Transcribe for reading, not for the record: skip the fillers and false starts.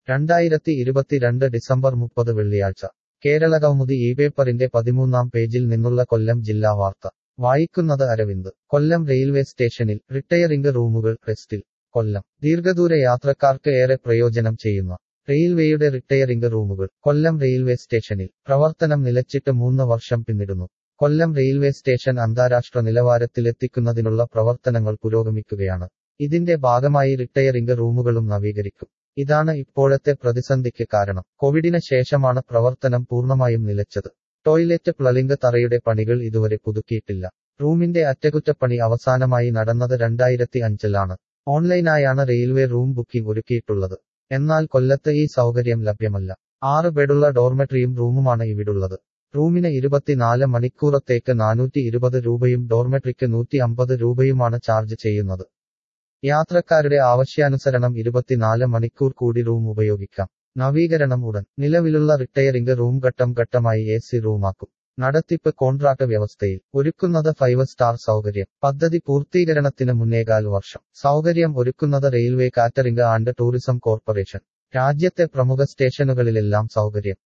2022 December 30 വെള്ളിയാഴ്ച കേരളകൗമുദി ഈ പേപ്പറിന്റെ 13-ാം പേജിൽ നിന്നുള്ള കൊല്ലം ജില്ലാ വാർത്ത വായിക്കുന്നത് അരവിന്ദ്. കൊല്ലം റെയിൽവേ സ്റ്റേഷനിൽ റിട്ടയറിംഗ് റൂമുകൾ റെസ്റ്റിൽ. കൊല്ലം ദീർഘദൂര യാത്രക്കാർക്ക് ഏറെ പ്രയോജനം ചെയ്യുന്ന റെയിൽവേയുടെ റിട്ടയറിംഗ് റൂമുകൾ കൊല്ലം റെയിൽവേ സ്റ്റേഷനിൽ പ്രവർത്തനം നിലച്ചിട്ട് 3 വർഷം പിന്നിടുന്നു. കൊല്ലം റെയിൽവേ സ്റ്റേഷൻ അന്താരാഷ്ട്ര നിലവാരത്തിലെത്തിക്കുന്നതിനുള്ള പ്രവർത്തനങ്ങൾ പുരോഗമിക്കുകയാണ്. ഇതിന്റെ ഭാഗമായി റിട്ടയറിംഗ് റൂമുകളും നവീകരിക്കും. ഇതാണ് ഇപ്പോഴത്തെ പ്രതിസന്ധിക്ക് കാരണം. കോവിഡിന് ശേഷമാണ് പ്രവർത്തനം പൂർണ്ണമായും നിലച്ചത്. ടോയ്ലറ്റ് പ്ലംബിംഗ് തറയുടെ പണികൾ ഇതുവരെ പുതുക്കിയിട്ടില്ല. റൂമിന്റെ അറ്റകുറ്റപ്പണി അവസാനമായി നടന്നത് 2005-ലാണ്. ഓൺലൈനായാണ് റെയിൽവേ റൂം ബുക്കിംഗ് ഒരുക്കിയിട്ടുള്ളത്. എന്നാൽ കൊല്ലത്ത് ഈ സൗകര്യം ലഭ്യമല്ല. 6 ബെഡുള്ള ഡോർമെട്രിയും റൂമുമാണ് ഇവിടുള്ളത്. റൂമിന് 24 മണിക്കൂറത്തേക്ക് 420 രൂപയും ഡോർമെട്രിക്ക് 150 രൂപയുമാണ് ചാർജ് ചെയ്യുന്നത്. യാത്രക്കാരുടെ ആവശ്യാനുസരണം 24 മണിക്കൂർ കൂടി റൂം ഉപയോഗിക്കാം. നവീകരണം ഉടൻ. നിലവിലുള്ള റിട്ടയറിംഗ് റൂം ഘട്ടം ഘട്ടമായി AC റൂമാക്കും. നടത്തിപ്പ് കോൺട്രാക്ട് വ്യവസ്ഥയിൽ. ഒരുക്കുന്നത് 5 സ്റ്റാർ സൗകര്യം. പദ്ധതി പൂർത്തീകരണത്തിന് മുന്നേകാൽ വർഷം. സൗകര്യം ഒരുക്കുന്നത് railway catering and tourism corporation. രാജ്യത്തെ പ്രമുഖ സ്റ്റേഷനുകളിലെല്ലാം സൗകര്യം.